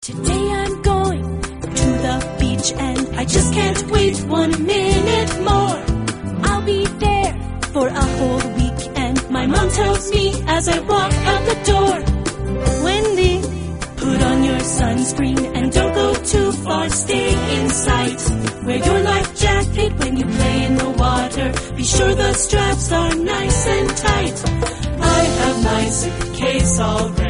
Today I'm going to the beach and I just can't wait 1 minute more. I'll be there for a whole week and my mom tells me as I walk out the door, Wendy, put on your sunscreen and don't go too far, stay in sight. Wear your life jacket when you play in the water. Be sure the straps are nice and tight. I have my suitcase all ready.